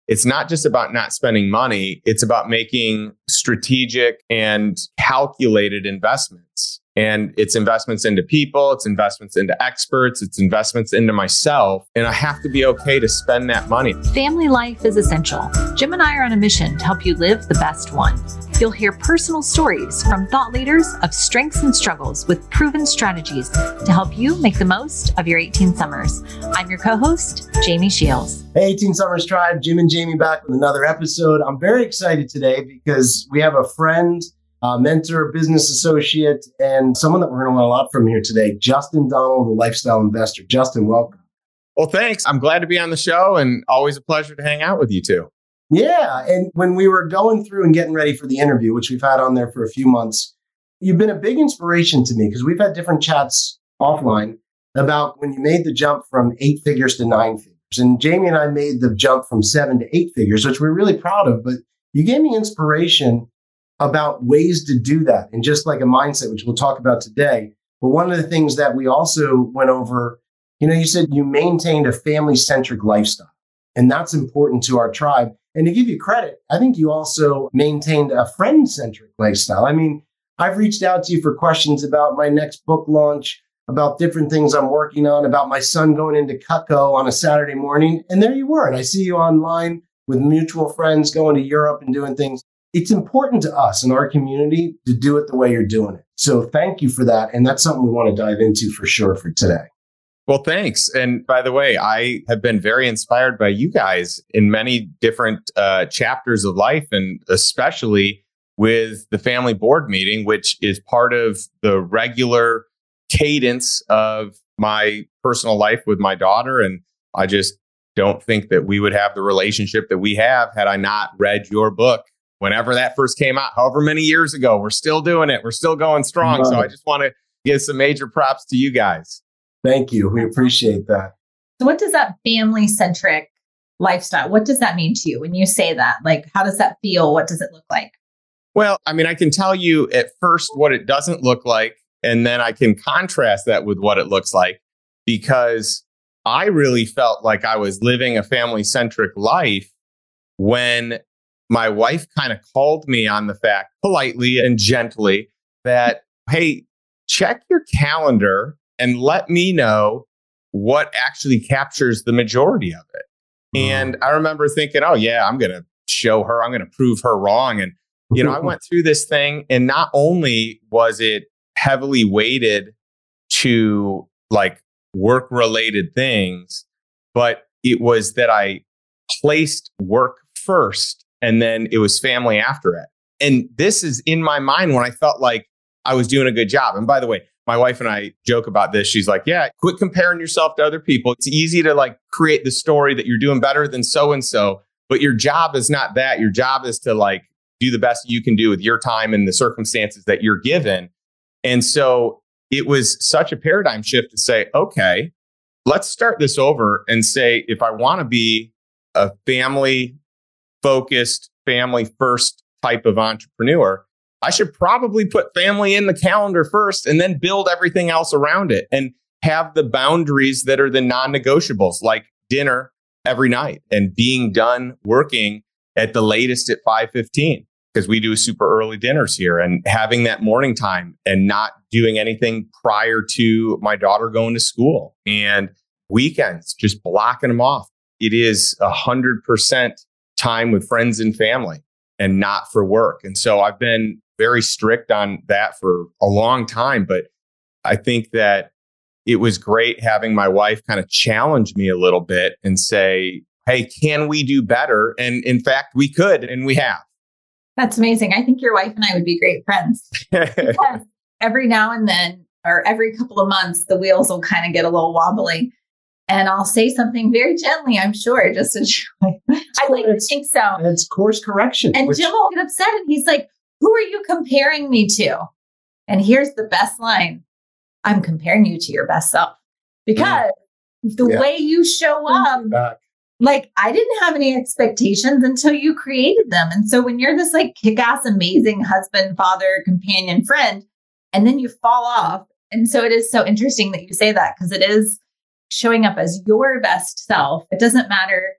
it's not just about not spending money. It's about making strategic and calculated investments. And it's investments into people, it's investments into experts, it's investments into myself. And I have to be okay to spend that money. Family life is essential. Jim and I are on a mission to help you live the best one. You'll hear personal stories from thought leaders of strengths and struggles with proven strategies to help you make the most of your 18 summers. I'm your co-host, Jamie Shields. Hey, 18 Summers Tribe, Jim and Jamie back with another episode. I'm very excited today because we have a friend, mentor, business associate, and someone that we're going to learn a lot from here today, Justin Donald, the lifestyle investor. Justin, welcome. Well, thanks. I'm glad to be on the show and always a pleasure to hang out with you too. Yeah. And when we were going through and getting ready for the interview, which we've had on there for a few months, you've been a big inspiration to me because we've had different chats offline about when you made the jump from 8 figures to 9 figures. And Jamie and I made the jump from 7 to 8 figures, which we're really proud of. But you gave me inspiration about ways to do that and just like a mindset, which we'll talk about today. But one of the things that we also went over, you said you maintained a family-centric lifestyle, and that's important to our tribe. And to give you credit, I think you also maintained a friend-centric lifestyle. I mean, I've reached out to you for questions about my next book launch, about different things I'm working on, about my son going into Cutco on a Saturday morning. And there you were. And I see you online with mutual friends going to Europe and doing things. It's important to us in our community to do it the way you're doing it. So thank you for that. And that's something we want to dive into for sure for today. Well, thanks. And by the way, I have been very inspired by you guys in many different chapters of life, and especially with the family board meeting, which is part of the regular cadence of my personal life with my daughter. And I just don't think that we would have the relationship that we have had I not read your book whenever that first came out, however many years ago. We're still doing it. We're still going strong. So I just want to give some major props to you guys. Thank you. We appreciate that. So what does that family-centric lifestyle, what does that mean to you when you say that? Like, how does that feel? What does it look like? Well, I mean, I can tell you at first what it doesn't look like, and then I can contrast that with what it looks like, because I really felt like I was living a family-centric life when my wife kind of called me on the fact, politely and gently, that, hey, check your calendar and let me know what actually captures the majority of it. And I remember thinking, oh yeah, I'm going to show her, I'm going to prove her wrong. And, I went through this thing, and not only was it heavily weighted to like work related things, but it was that I placed work first and then it was family after it. And this is in my mind when I felt like I was doing a good job. And by the way, my wife and I joke about this. She's like, yeah, quit comparing yourself to other people. It's easy to like create the story that you're doing better than so-and-so, but your job is not that. Your job is to like do the best you can do with your time and the circumstances that you're given. And so it was such a paradigm shift to say, okay, let's start this over and say, if I want to be a family focused, family first type of entrepreneur, I should probably put family in the calendar first and then build everything else around it and have the boundaries that are the non-negotiables, like dinner every night and being done working at the latest at 5:15, because we do super early dinners here, and having that morning time and not doing anything prior to my daughter going to school, and weekends, just blocking them off. It is 100% time with friends and family and not for work. And so I've been very strict on that for a long time. But I think that it was great having my wife kind of challenge me a little bit and say, hey, can we do better? And in fact, we could, and we have. That's amazing. I think your wife and I would be great friends. Because every now and then, or every couple of months, the wheels will kind of get a little wobbly. And I'll say something very gently, I'm sure, just to I'd like to think so. It's course correction. And Jim will get upset and he's like, who are you comparing me to? And here's the best line. I'm comparing you to your best self. Because the way you show up, like I didn't have any expectations until you created them. And so when you're this like kick-ass, amazing husband, father, companion, friend, and then you fall off. And so it is so interesting that you say that, because it is showing up as your best self. It doesn't matter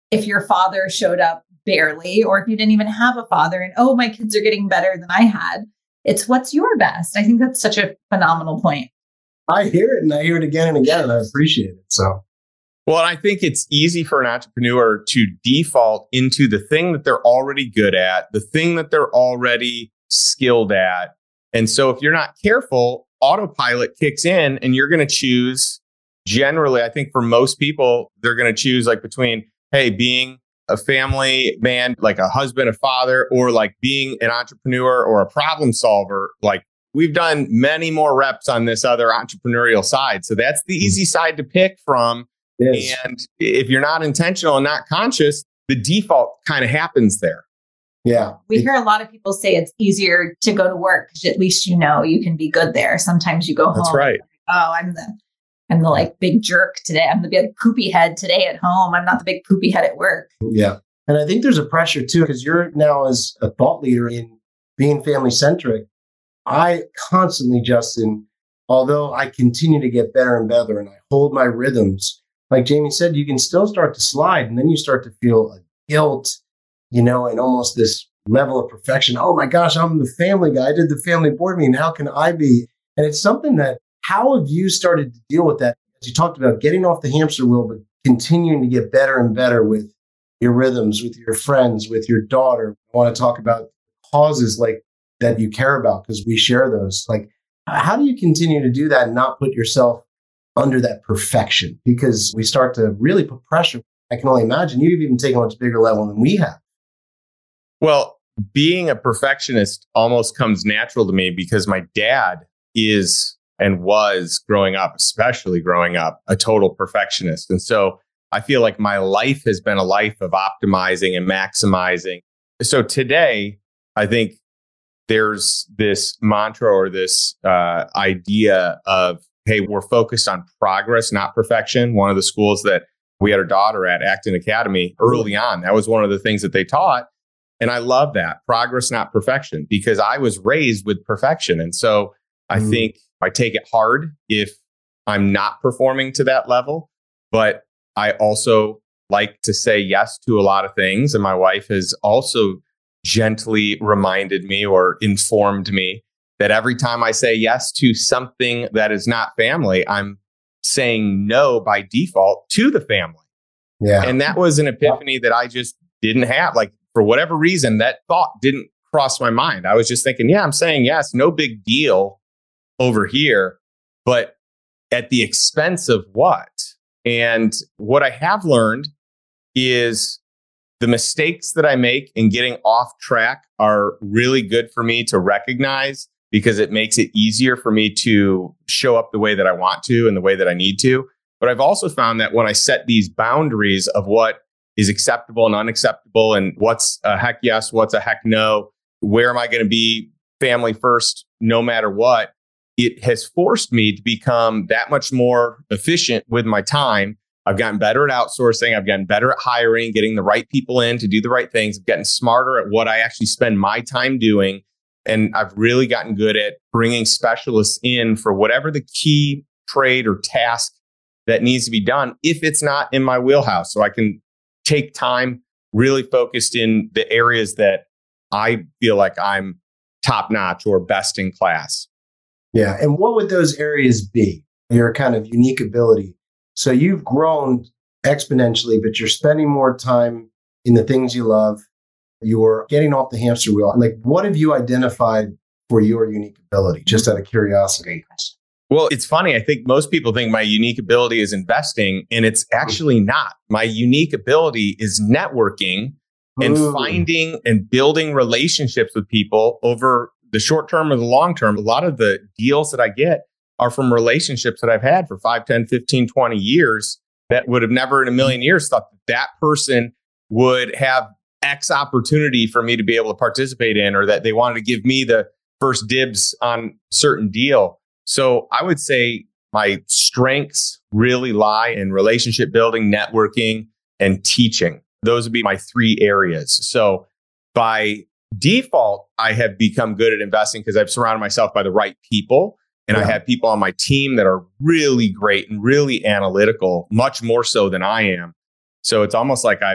if your father showed up barely, or if you didn't even have a father and, oh, my kids are getting better than I had. It's what's your best. I think that's such a phenomenal point. I hear it and I hear it again and again, and I appreciate it. So, well, I think it's easy for an entrepreneur to default into the thing that they're already good at, the thing that they're already skilled at. And so if you're not careful, autopilot kicks in and you're going to choose, generally, I think for most people, they're going to choose like between, hey, being a family man, like a husband, a father, or like being an entrepreneur or a problem solver. Like we've done many more reps on this other entrepreneurial side. So that's the easy side to pick from. Yes. And if you're not intentional and not conscious, the default kind of happens there. Yeah. We hear a lot of people say it's easier to go to work because at least you know you can be good there. Sometimes you go home. That's right. Oh, I'm the like big jerk today. I'm the big poopy head today at home. I'm not the big poopy head at work. Yeah. And I think there's a pressure too, because you're now as a thought leader in being family centric. I constantly, Justin, although I continue to get better and better and I hold my rhythms, like Jamie said, you can still start to slide and then you start to feel a guilt, and almost this level of perfection. Oh my gosh, I'm the family guy. I did the family board meeting. How can I be? And it's something that, how have you started to deal with that? As you talked about getting off the hamster wheel, but continuing to get better and better with your rhythms, with your friends, with your daughter. I want to talk about causes like that you care about because we share those. Like, how do you continue to do that and not put yourself under that perfection? Because we start to really put pressure. I can only imagine you've even taken a much bigger level than we have. Well, being a perfectionist almost comes natural to me because my dad is and was growing up, especially growing up, a total perfectionist. And so I feel like my life has been a life of optimizing and maximizing. So today, I think there's this mantra or this idea of, hey, we're focused on progress, not perfection. One of the schools that we had our daughter at, Acton Academy, early on, that was one of the things that they taught. And I love that, progress, not perfection, because I was raised with perfection. And so I think I take it hard if I'm not performing to that level, but I also like to say yes to a lot of things. And my wife has also gently reminded me or informed me that every time I say yes to something that is not family, I'm saying no by default to the family. Yeah. And that was an epiphany that I just didn't have. Like, for whatever reason, that thought didn't cross my mind. I was just thinking, yeah, I'm saying yes, no big deal over here, but at the expense of what? And what I have learned is the mistakes that I make in getting off track are really good for me to recognize because it makes it easier for me to show up the way that I want to and the way that I need to. But I've also found that when I set these boundaries of what is acceptable and unacceptable and what's a heck yes, what's a heck no, where am I going to be family first, no matter what, it has forced me to become that much more efficient with my time. I've gotten better at outsourcing. I've gotten better at hiring, getting the right people in to do the right things. I've gotten smarter at what I actually spend my time doing. And I've really gotten good at bringing specialists in for whatever the key trade or task that needs to be done if it's not in my wheelhouse. So I can take time really focused in the areas that I feel like I'm top notch or best in class. Yeah. And what would those areas be? Your kind of unique ability. So you've grown exponentially, but you're spending more time in the things you love. You're getting off the hamster wheel. Like, what have you identified for your unique ability? Just out of curiosity. Well, it's funny. I think most people think my unique ability is investing, and it's actually not. My unique ability is networking and finding and building relationships with people over the short term or the long term. A lot of the deals that I get are from relationships that I've had for 5, 10, 15, 20 years that would have never in a million years thought that person would have X opportunity for me to be able to participate in, or that they wanted to give me the first dibs on a certain deal. So I would say my strengths really lie in relationship building, networking, and teaching. Those would be my 3 areas. So by default, I have become good at investing because I've surrounded myself by the right people. And I have people on my team that are really great and really analytical, much more so than I am. So it's almost like I've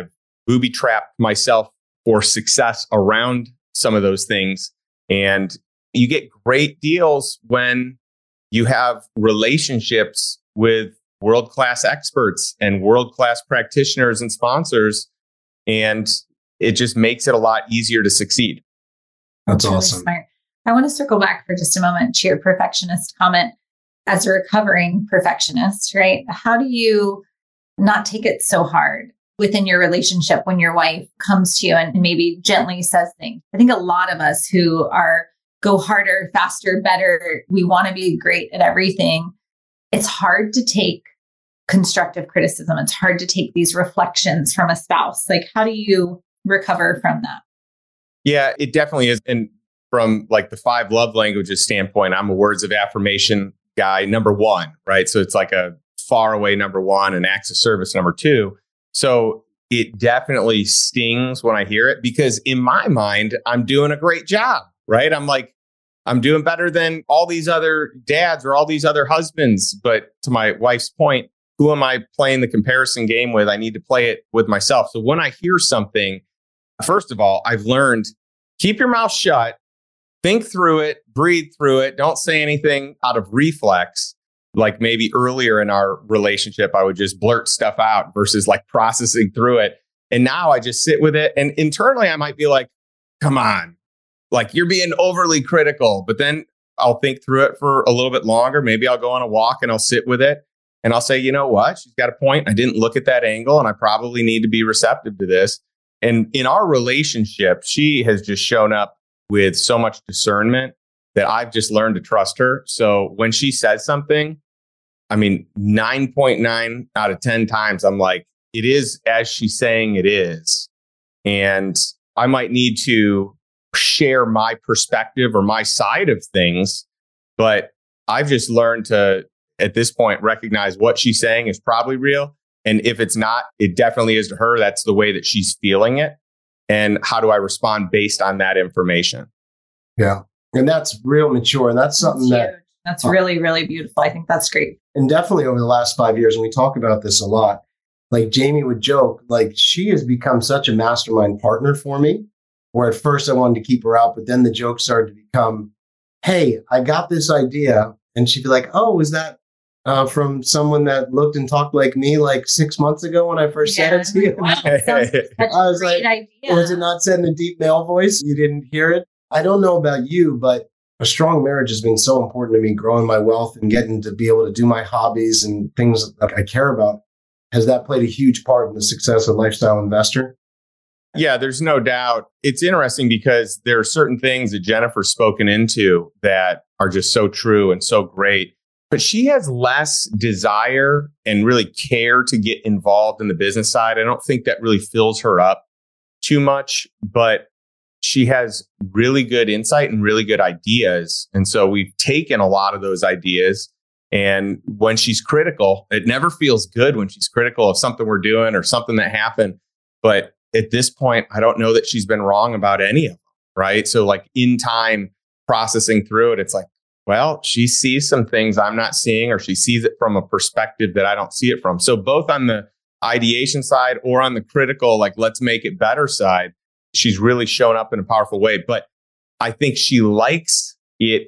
booby trapped myself for success around some of those things. And you get great deals when you have relationships with world-class experts and world-class practitioners and sponsors. And it just makes it a lot easier to succeed. That's awesome. Really smart. I want to circle back for just a moment to your perfectionist comment. As a recovering perfectionist, right? How do you not take it so hard within your relationship when your wife comes to you and maybe gently says things? I think a lot of us who are go harder, faster, better, we want to be great at everything. It's hard to take constructive criticism. It's hard to take these reflections from a spouse. Like, how do you recover from that? Yeah, it definitely is. And from like the 5 love languages standpoint, I'm a words of affirmation guy, number 1, right? So it's like a far away number 1 and acts of service number 2. So it definitely stings when I hear it because in my mind, I'm doing a great job, right? I'm like, I'm doing better than all these other dads or all these other husbands. But to my wife's point, who am I playing the comparison game with? I need to play it with myself. So when I hear something, first of all, I've learned, keep your mouth shut, think through it, breathe through it. Don't say anything out of reflex. Like maybe earlier in our relationship, I would just blurt stuff out versus like processing through it. And now I just sit with it. And internally, I might be like, come on, like you're being overly critical. But then I'll think through it for a little bit longer. Maybe I'll go on a walk and I'll sit with it. And I'll say, you know what? She's got a point. I didn't look at that angle and I probably need to be receptive to this. And in our relationship, she has just shown up with so much discernment that I've just learned to trust her. So when she says something, I mean, 9.9 out of 10 times, I'm like, it is as she's saying it is. And I might need to share my perspective or my side of things, but I've just learned to, at this point, recognize what she's saying is probably real. And if it's not, it definitely is to her. That's the way that she's feeling it. And how do I respond based on that information? Yeah. And that's real mature. And that's something that's really, really beautiful. I think that's great. And definitely over the last 5 years, and we talk about this a lot, like Jamie would joke, like she has become such a mastermind partner for me, where at first I wanted to keep her out, but then the joke started to become, hey, I got this idea. And she'd be like, oh, is that from someone that looked and talked like me like 6 months ago when I first said it to you? Wow, I was like, idea. Was it not said in a deep male voice? You didn't hear it? I don't know about you, but a strong marriage has been so important to me, growing my wealth and getting to be able to do my hobbies and things that I care about. Has that played a huge part in the success of Lifestyle Investor? Yeah, there's no doubt. It's interesting because there are certain things that Jennifer's spoken into that are just so true and so great. But she has less desire and really care to get involved in the business side. I don't think that really fills her up too much, but she has really good insight and really good ideas. And so we've taken a lot of those ideas. And when she's critical, it never feels good when she's critical of something we're doing or something that happened. But at this point, I don't know that she's been wrong about any of them, right? So like in time processing through it, it's like, well, she sees some things I'm not seeing, or she sees it from a perspective that I don't see it from. So both on the ideation side or on the critical, like, let's make it better side, she's really shown up in a powerful way. But I think she likes it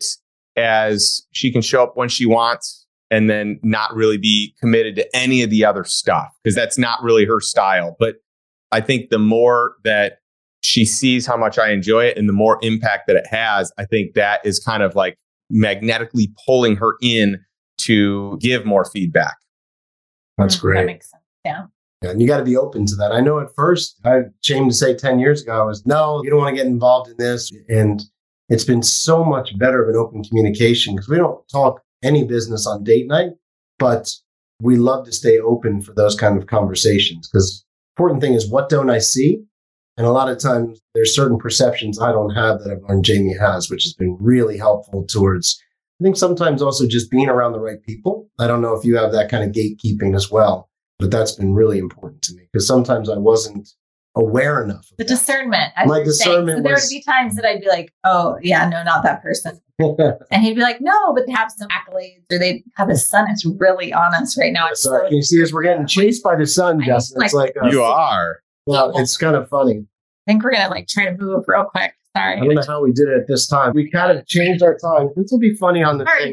as she can show up when she wants and then not really be committed to any of the other stuff, because that's not really her style. But I think the more that she sees how much I enjoy it and the more impact that it has, I think that is kind of like magnetically pulling her in to give more feedback. That's great. That makes sense. Yeah. And you got to be open to that. I know at first, I'm ashamed to say 10 years ago, I was, no, you don't want to get involved in this. And it's been so much better of an open communication because we don't talk any business on date night, but we love to stay open for those kind of conversations, because the important thing is, what don't I see? And a lot of times there's certain perceptions I don't have that I've learned Jamie has, which has been really helpful towards, I think sometimes also just being around the right people. I don't know if you have that kind of gatekeeping as well, but that's been really important to me because sometimes I wasn't aware enough of the that. discernment. My discernment so there would be times that I'd be like, oh yeah, no, not that person. And he'd be like, no, but they have some accolades, or they have a son. It's really on us right now. Sorry, can you see us? We're getting chased by the sun, Justin. It's like you are. Well, it's kind of funny. I think we're going to try to move real quick. Sorry. I don't know how we did it at this time. We kind of changed our time. This will be funny on the thing.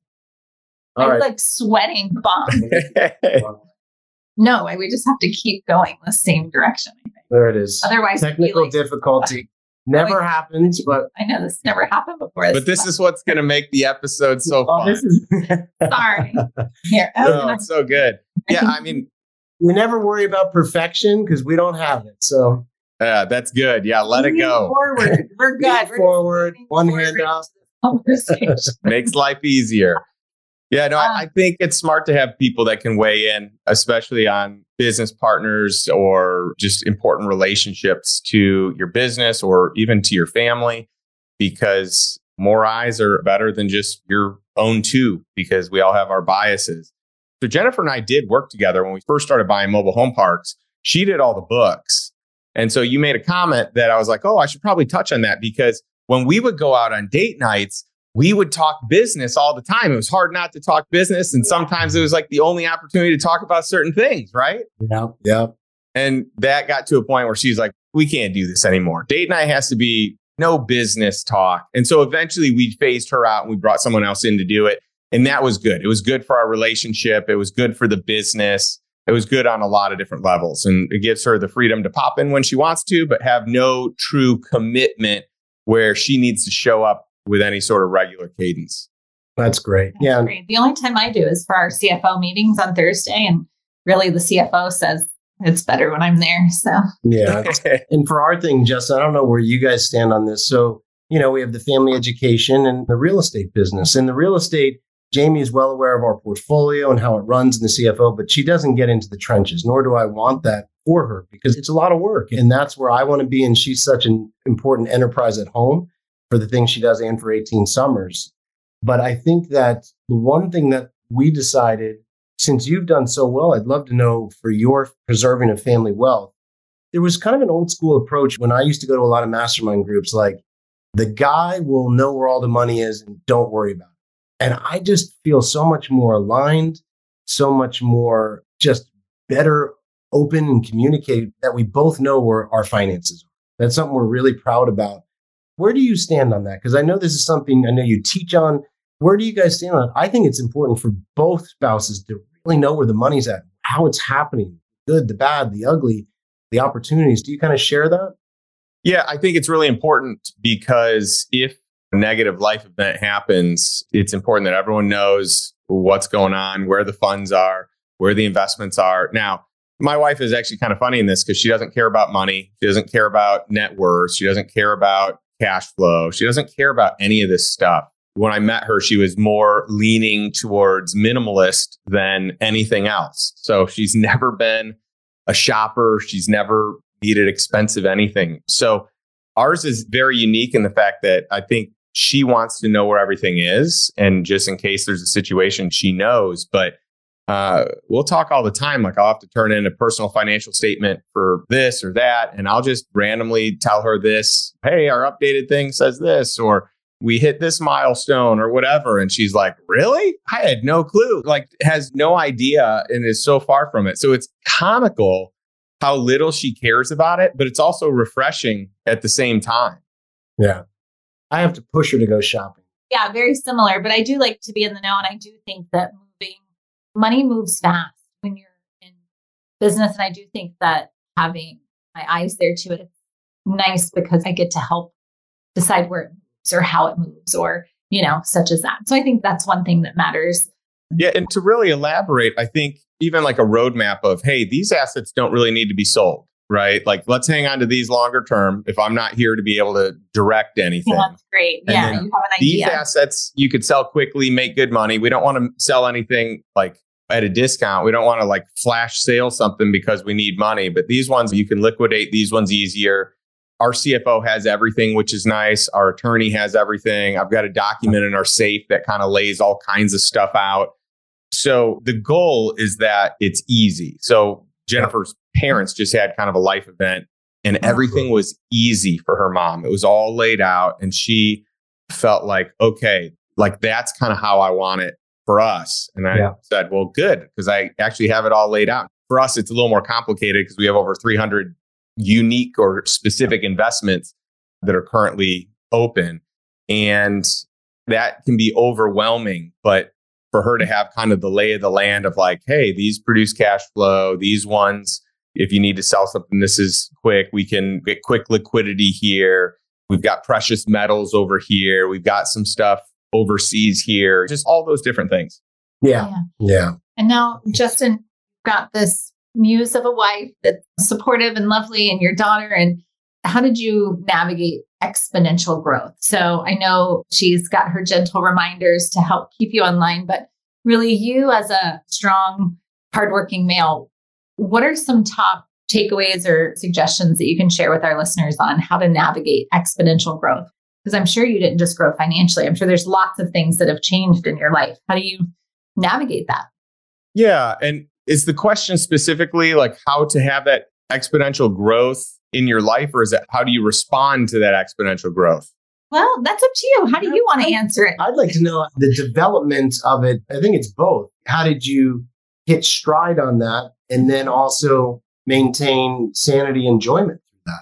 I'm sweating bomb. No, we just have to keep going the same direction, I think. There it is. Otherwise, technical difficulty. Never happens, but I know this never happened before. But this is what's going to make the episode so fun. Sorry. Here. No, it's so good. Yeah, I mean, we never worry about perfection because we don't have it. So that's good. Yeah, let it go. Forward. We're good. Forward. One hand up. Makes life easier. Yeah, no, I think it's smart to have people that can weigh in, especially on business partners or just important relationships to your business or even to your family, because more eyes are better than just your own two, because we all have our biases. So Jennifer and I did work together when we first started buying mobile home parks. She did all the books. And so you made a comment that I was like, oh, I should probably touch on that, because when we would go out on date nights, we would talk business all the time. It was hard not to talk business. And sometimes it was like the only opportunity to talk about certain things, right? Yeah. And that got to a point where she's like, we can't do this anymore. Date night has to be no business talk. And so eventually we phased her out and we brought someone else in to do it. And that was good. It was good for our relationship. It was good for the business. It was good on a lot of different levels. And it gives her the freedom to pop in when she wants to, but have no true commitment where she needs to show up with any sort of regular cadence. That's great. That's great. The only time I do is for our CFO meetings on Thursday. And really the CFO says it's better when I'm there. So yeah. And for our thing, Justin, I don't know where you guys stand on this. So, we have the family education and the real estate business. In the real estate, Jamie is well aware of our portfolio and how it runs in the CFO, but she doesn't get into the trenches, nor do I want that for her, because it's a lot of work. And that's where I want to be. And she's such an important enterprise at home for the things she does and for 18 Summers. But I think that the one thing that we decided, since you've done so well, I'd love to know for your preserving of family wealth, there was kind of an old school approach when I used to go to a lot of mastermind groups, like the guy will know where all the money is and don't worry about it. And I just feel so much more aligned, so much more just better open and communicate that we both know where our finances are. That's something we're really proud about. Where do you stand on that? Because I know this is something I know you teach on. Where do you guys stand on it? I think it's important for both spouses to really know where the money's at, how it's happening, good, the bad, the ugly, the opportunities. Do you kind of share that? Yeah, I think it's really important, because if a negative life event happens, it's important that everyone knows what's going on, where the funds are, where the investments are. Now, my wife is actually kind of funny in this because she doesn't care about money. She doesn't care about net worth. She doesn't care about cash flow. She doesn't care about any of this stuff. When I met her, she was more leaning towards minimalist than anything else. So she's never been a shopper. She's never needed expensive anything. So ours is very unique in the fact that I think she wants to know where everything is. And just in case there's a situation, she knows. But we'll talk all the time. Like I'll have to turn in a personal financial statement for this or that. And I'll just randomly tell her this. Hey, our updated thing says this, or we hit this milestone or whatever. And she's like, really? I had no clue. Like has no idea and is so far from it. So it's comical how little she cares about it, but it's also refreshing at the same time. Yeah. I have to push her to go shopping. Yeah, very similar. But I do like to be in the know. And I do think that money moves fast when you're in business. And I do think that having my eyes there too, it's nice because I get to help decide where it moves or how it moves or, such as that. So I think that's one thing that matters. Yeah. And to really elaborate, I think even like a roadmap of, hey, these assets don't really need to be sold, right? Like let's hang on to these longer term if I'm not here to be able to direct anything. Yeah, that's great. And yeah, you have an idea. These assets you could sell quickly, make good money. We don't want to sell anything like at a discount. We don't want to like flash sale something because we need money, but these ones you can liquidate these ones easier. Our CFO has everything, which is nice. Our attorney has everything. I've got a document in our safe that kind of lays all kinds of stuff out. So the goal is that it's easy. So Jennifer's parents just had kind of a life event and everything was easy for her mom. It was all laid out and she felt like, okay, like that's kind of how I want it for us. And I said, well, good, because I actually have it all laid out. For us, it's a little more complicated because we have over 300 unique or specific investments that are currently open. And that can be overwhelming. But for her to have kind of the lay of the land of like, hey, these produce cash flow, these ones, if you need to sell something, this is quick. We can get quick liquidity here. We've got precious metals over here. We've got some stuff overseas here, just all those different things. Yeah. And now, Justin, got this muse of a wife that's supportive and lovely, and your daughter. And how did you navigate exponential growth? So I know she's got her gentle reminders to help keep you online, but really you as a strong, hardworking male, what are some top takeaways or suggestions that you can share with our listeners on how to navigate exponential growth? Because I'm sure you didn't just grow financially. I'm sure there's lots of things that have changed in your life. How do you navigate that? Yeah. And is the question specifically like how to have that exponential growth in your life, or is it how do you respond to that exponential growth? Well, that's up to you. How do you want to answer it? I'd like to know the development of it. I think it's both. How did you hit stride on that and then also maintain sanity and enjoyment through that?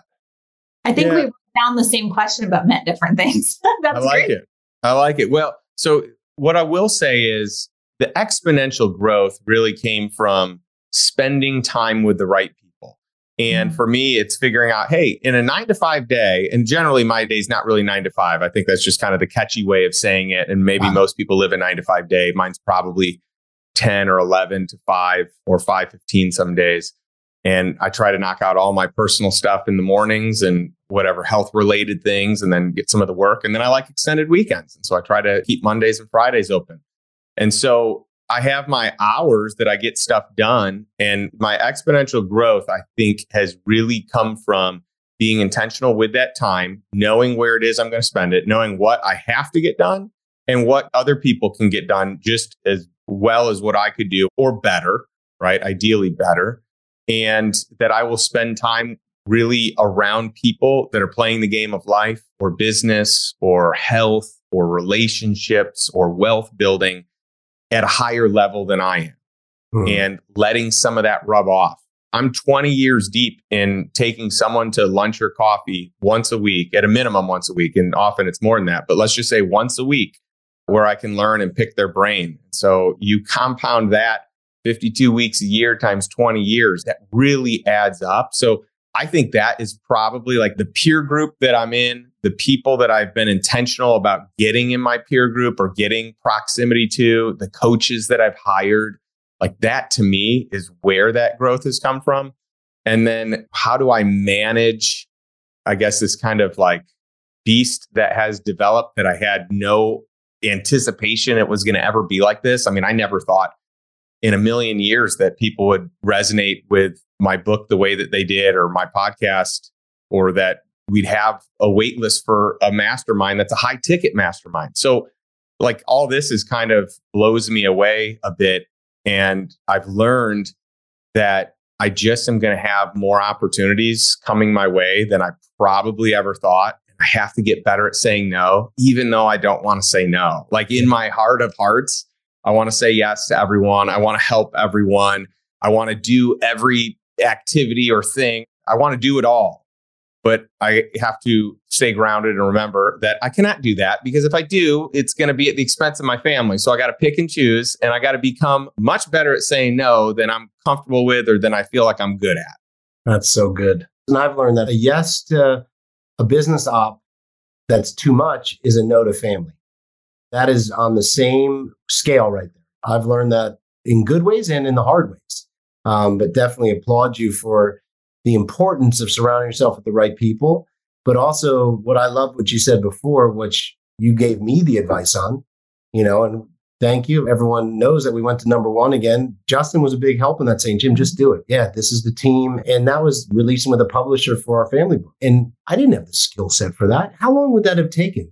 I think we found the same question but meant different things. That's I like great. it. I like it. Well, so what I will say is the exponential growth really came from spending time with the right people. And for me, it's figuring out, hey, in a 9-to-5 day, and generally my day's not really 9 to 5. I think that's just kind of the catchy way of saying it. And maybe most people live a 9-to-5 day. Mine's probably 10 or 11 to 5 or 5:15 some days. And I try to knock out all my personal stuff in the mornings and whatever health related things, and then get some of the work. And then I like extended weekends. And so I try to keep Mondays and Fridays open. And so I have my hours that I get stuff done. And my exponential growth, I think, has really come from being intentional with that time, knowing where it is I'm going to spend it, knowing what I have to get done and what other people can get done just as well as what I could do or better, right? Ideally better. And that I will spend time really around people that are playing the game of life or business or health or relationships or wealth building at a higher level than I am, and letting some of that rub off. I'm 20 years deep in taking someone to lunch or coffee once a week, at a minimum once a week. And often it's more than that, but let's just say once a week, where I can learn and pick their brain. So you compound that 52 weeks a year times 20 years, that really adds up. So I think that is probably like the peer group that I'm in, the people that I've been intentional about getting in my peer group or getting proximity to, the coaches that I've hired, like that to me is where that growth has come from. And then how do I manage, I guess, this kind of like beast that has developed that I had no anticipation it was going to ever be like this. I mean, I never thought in a million years that people would resonate with my book the way that they did, or my podcast, or that we'd have a wait list for a mastermind that's a high ticket mastermind. So like all this is kind of blows me away a bit. And I've learned that I just am going to have more opportunities coming my way than I probably ever thought. I have to get better at saying no, even though I don't want to say no. Like in my heart of hearts, I want to say yes to everyone. I want to help everyone. I want to do every activity or thing. I want to do it all. But I have to stay grounded and remember that I cannot do that, because if I do, it's going to be at the expense of my family. So I got to pick and choose, and I got to become much better at saying no than I'm comfortable with or than I feel like I'm good at. That's so good. And I've learned that a yes to a business op that's too much is a no to family. That is on the same scale right there. I've learned that in good ways and in the hard ways. But definitely applaud you for the importance of surrounding yourself with the right people. But also what I love what you said before, which you gave me the advice on, and thank you. Everyone knows that we went to number one again. Justin was a big help in that, saying, Jim, just do it. Yeah, this is the team. And that was releasing with a publisher for our family book. And I didn't have the skill set for that. How long would that have taken?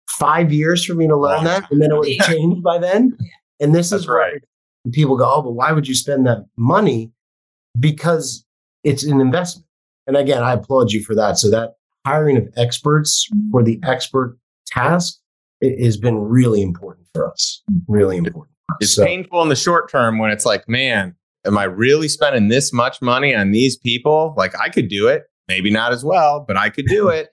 5 years for me to learn that? And then it would have changed by then? And this is where people go, oh, but why would you spend that money? Because it's an investment. And again, I applaud you for that. So that hiring of experts for the expert task has been really important for us. Really important. It's painful in the short term when it's like, man, am I really spending this much money on these people? Like I could do it. maybe not as well, but I could do it.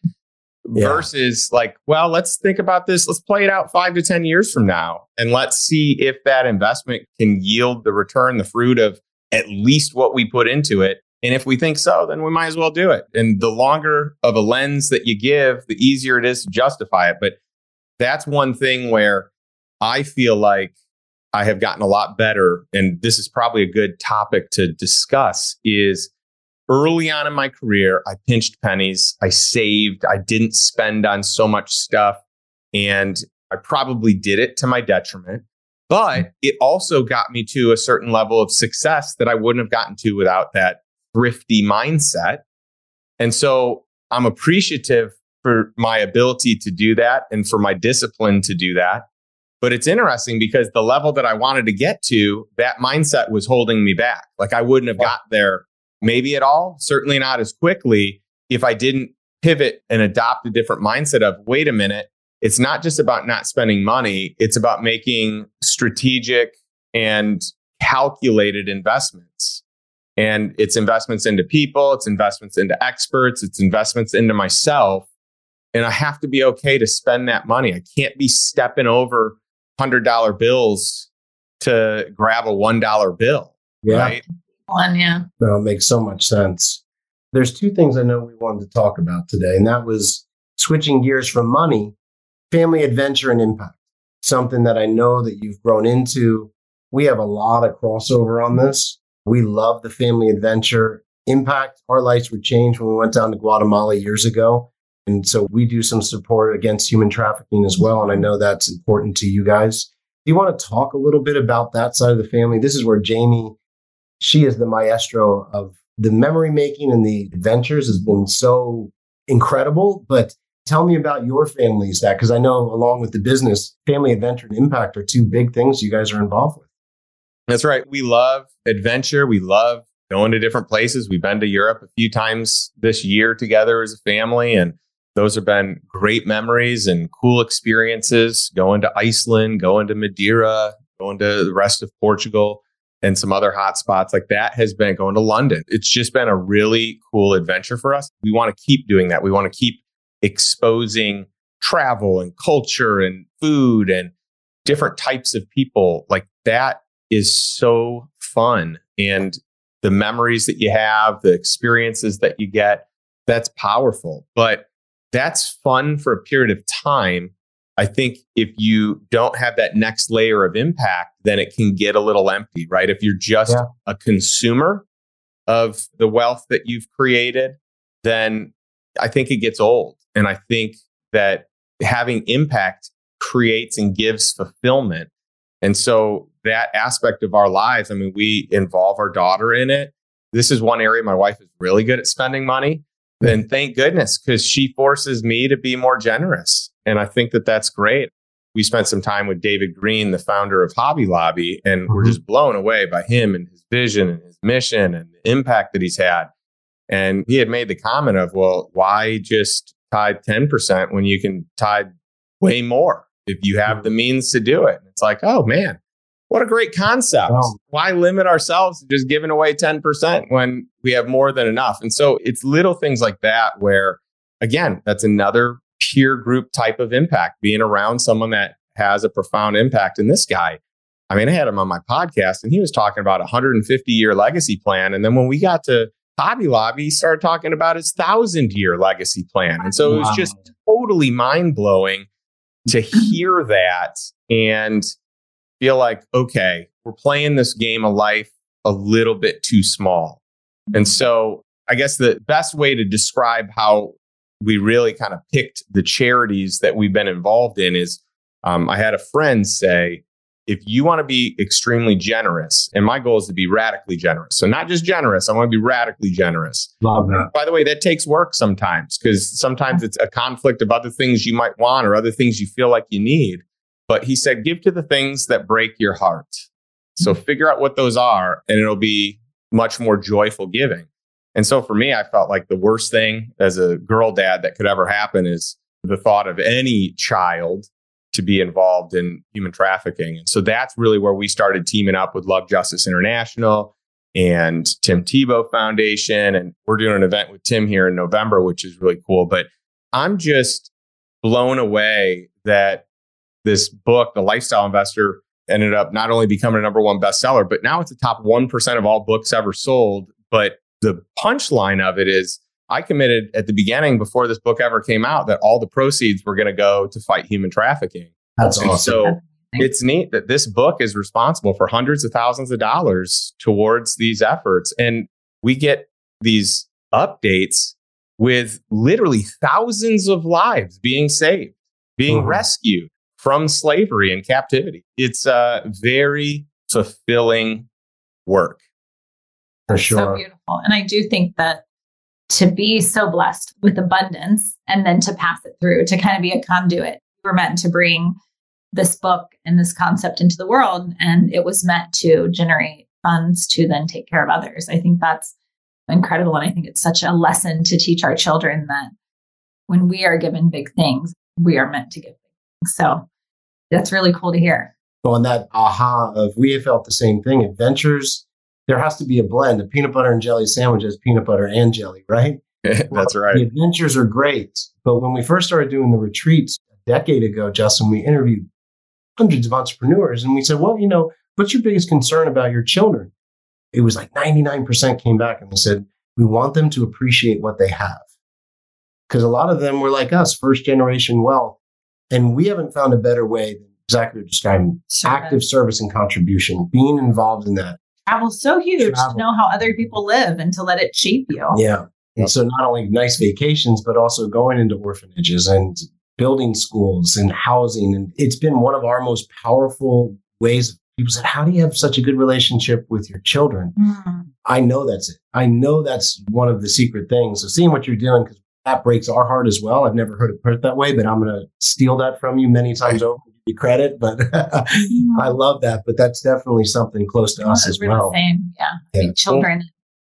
Versus like, well, let's think about this. Let's play it out 5 to 10 years from now. And let's see if that investment can yield the return, the fruit of at least what we put into it. And if we think so, then we might as well do it. And the longer of a lens that you give, the easier it is to justify it. But that's one thing where I feel like I have gotten a lot better. And this is probably a good topic to discuss is early on in my career, I pinched pennies. I saved. I didn't spend on so much stuff. And I probably did it to my detriment. But it also got me to a certain level of success that I wouldn't have gotten to without that thrifty mindset. And so I'm appreciative for my ability to do that and for my discipline to do that. But it's interesting because the level that I wanted to get to, that mindset was holding me back. Like I wouldn't have got there maybe at all, certainly not as quickly if I didn't pivot and adopt a different mindset of, wait a minute, it's not just about not spending money. It's about making strategic and calculated investments. And it's investments into people, it's investments into experts, it's investments into myself. And I have to be okay to spend that money. I can't be stepping over $100 bills to grab a $1 bill. Right? No, it makes so much sense. There's two things I know we wanted to talk about today, and that was switching gears from money, family adventure and impact. Something that I know that you've grown into. We have a lot of crossover on this. We love the family adventure impact. Our lives were changed when we went down to Guatemala years ago. And so we do some support against human trafficking as well. And I know that's important to you guys. Do you want to talk a little bit about that side of the family? This is where Jamie, she is the maestro of the memory making, and the adventures has been so incredible. But tell me about your family's that, because I know along with the business, family adventure and impact are two big things you guys are involved with. That's right. We love adventure. We love going to different places. We've been to Europe a few times this year together as a family, and those have been great memories and cool experiences, going to Iceland, going to Madeira, going to the rest of Portugal and some other hot spots like that has been going to London. It's just been a really cool adventure for us. We want to keep doing that. We want to keep exposing travel and culture and food and different types of people. Like that is so fun. And the memories that you have, the experiences that you get, that's powerful. But that's fun for a period of time. I think if you don't have that next layer of impact, then it can get a little empty, right? If you're just a consumer of the wealth that you've created, then I think it gets old. And I think that having impact creates and gives fulfillment. And so that aspect of our lives, I mean, we involve our daughter in it. This is one area my wife is really good at spending money. And thank goodness, because she forces me to be more generous. And I think that that's great. We spent some time with David Green, the founder of Hobby Lobby, and we're just blown away by him and his vision and his mission and the impact that he's had. And he had made the comment of, well, why just tithe 10% when you can tithe way more if you have the means to do it? And it's like, oh man, what a great concept. Wow. Why limit ourselves to just giving away 10% when we have more than enough? And so it's little things like that where, again, that's another peer group type of impact, being around someone that has a profound impact. And this guy, I mean, I had him on my podcast and he was talking about a 150-year legacy plan. And then when we got to Hobby Lobby, he started talking about his 1,000-year legacy plan. And so it was just totally mind-blowing to hear that and feel like, okay, we're playing this game of life a little bit too small. And so I guess the best way to describe how we really kind of picked the charities that we've been involved in is I had a friend say, if you want to be extremely generous, and my goal is to be radically generous. So not just generous, I want to be radically generous. Love that. By the way, that takes work sometimes, because sometimes it's a conflict of other things you might want or other things you feel like you need. But he said, give to the things that break your heart. So figure out what those are, and it'll be much more joyful giving. And so for me, I felt like the worst thing as a girl dad that could ever happen is the thought of any child to be involved in human trafficking. And so that's really where we started teaming up with Love Justice International. and Tim Tebow Foundation. And we're doing an event with Tim here in November, which is really cool. But I'm just blown away that this book, The Lifestyle Investor, ended up not only becoming a #1 bestseller, but now it's the top 1% of all books ever sold. But the punchline of it is I committed at the beginning, before this book ever came out, that all the proceeds were going to go to fight human trafficking. That's and awesome. So it's neat that this book is responsible for hundreds of thousands of dollars towards these efforts. And we get these updates with literally thousands of lives being saved, being rescued from slavery and captivity. It's a very fulfilling work. For sure. So beautiful. And I do think that to be so blessed with abundance and then to pass it through, to kind of be a conduit, we're meant to bring this book and this concept into the world. And it was meant to generate funds to then take care of others. I think that's incredible. And I think it's such a lesson to teach our children that when we are given big things, we are meant to give big things. So that's really cool to hear. Well, and that aha of, we have felt the same thing. Adventures, there has to be a blend. A peanut butter and jelly sandwich is peanut butter and jelly, right? That's right. The adventures are great. But when we first started doing the retreats a decade ago, Justin, we interviewed hundreds of entrepreneurs. And we said, well, what's your biggest concern about your children? It was like 99% came back and they said, we want them to appreciate what they have. Because a lot of them were like us, first generation wealth. And we haven't found a better way than exactly describing active service and contribution, being involved in that. Travel's so huge to know how other people live and to let it shape you. Yeah. And so not only nice vacations, but also going into orphanages and building schools and housing. And it's been one of our most powerful ways. People said, how do you have such a good relationship with your children? I know that's it. I know that's one of the secret things. So seeing what you're doing, because that breaks our heart as well. I've never heard it put that way, but I'm going to steal that from you many times over. Give you credit, but I love that. But that's definitely something close to us as well. Same. Yeah. I think children.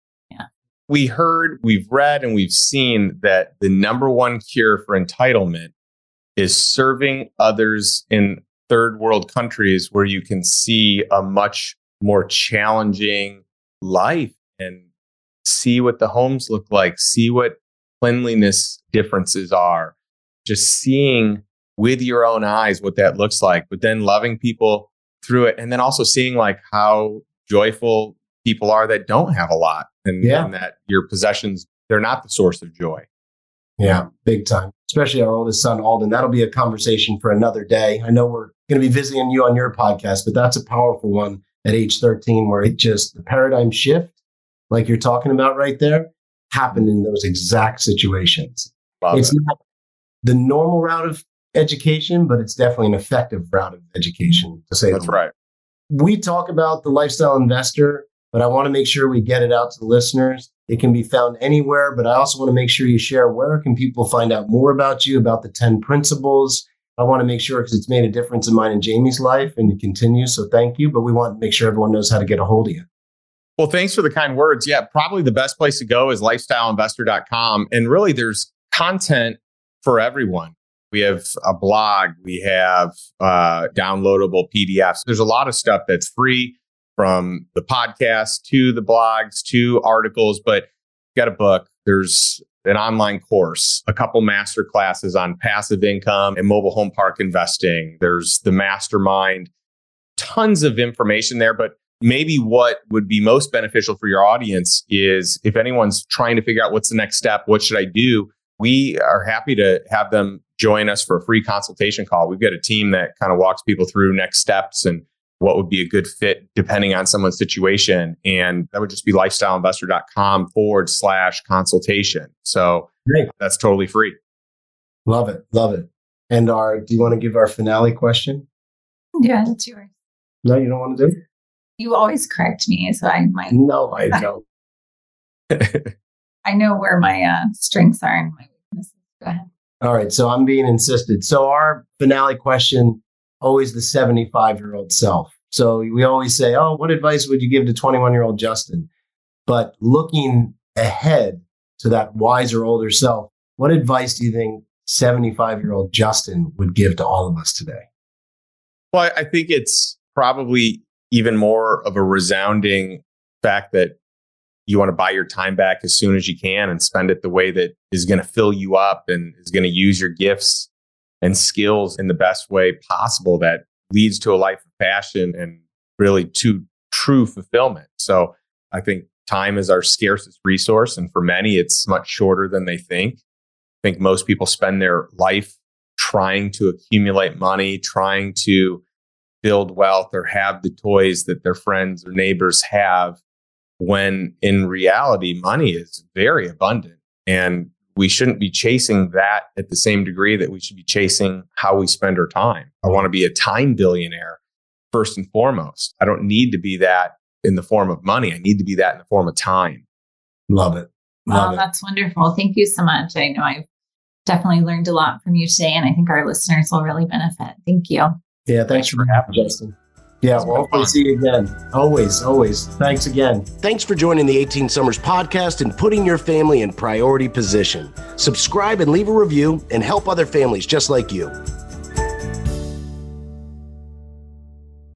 We heard, we've read, and we've seen that the #1 cure for entitlement is serving others in third world countries where you can see a much more challenging life and see what the homes look like, see what cleanliness differences are, just seeing with your own eyes what that looks like, but then loving people through it. And then also seeing like how joyful people are that don't have a lot and that your possessions, they're not the source of joy. Yeah, big time. Especially our oldest son, Alden. That'll be a conversation for another day. I know we're going to be visiting you on your podcast, but that's a powerful one at age 13, where it just, the paradigm shift, like you're talking about right there, happened in those exact situations. It's not the normal route of education, but it's definitely an effective route of education, to say that's right. We talk about the Lifestyle Investor, but I want to make sure we get it out to the listeners. It can be found anywhere, but I also want to make sure you share, where can people find out more about you, about the 10 principles. I want to make sure, because it's made a difference in mine and Jamie's life, and it continues. So thank you. But we want to make sure everyone knows how to get a hold of you. Well, thanks for the kind words. Yeah, probably the best place to go is lifestyleinvestor.com. And really, there's content for everyone. We have a blog. We have downloadable PDFs. There's a lot of stuff that's free, from the podcast to the blogs to articles, but got a book. There's an online course, a couple master classes on passive income and mobile home park investing. There's the mastermind, tons of information there. But maybe what would be most beneficial for your audience is if anyone's trying to figure out what's the next step, what should I do? We are happy to have them join us for a free consultation call. We've got a team that kind of walks people through next steps and what would be a good fit depending on someone's situation. And that would just be lifestyleinvestor.com/consultation. So great. That's totally free. Love it. Love it. And do you want to give our finale question? Yeah, that's yours. No, you don't want to do it? You always correct me, so I might. No, I don't. I know where my strengths are and my weaknesses. Go ahead. All right. So I'm being insisted. So our finale question, always the 75-year-old self. So we always say, oh, what advice would you give to 21-year-old Justin? But looking ahead to that wiser, older self, what advice do you think 75-year-old Justin would give to all of us today? Well, I think it's probably even more of a resounding fact that you want to buy your time back as soon as you can and spend it the way that is going to fill you up and is going to use your gifts and skills in the best way possible that leads to a life of passion and really to true fulfillment. So I think time is our scarcest resource. And for many, it's much shorter than they think. I think most people spend their life trying to accumulate money, trying to build wealth or have the toys that their friends or neighbors have, when in reality, money is very abundant. And we shouldn't be chasing that at the same degree that we should be chasing how we spend our time. I want to be a time billionaire first and foremost. I don't need to be that in the form of money. I need to be that in the form of time. Love it. That's wonderful. Thank you so much. I know I've definitely learned a lot from you today, and I think our listeners will really benefit. Thank you. Yeah, thanks for having me, Justin. Yeah, we'll hopefully see you again. Always. Thanks again. Thanks for joining the 18 Summers podcast and putting your family in priority position. Subscribe and leave a review and help other families just like you.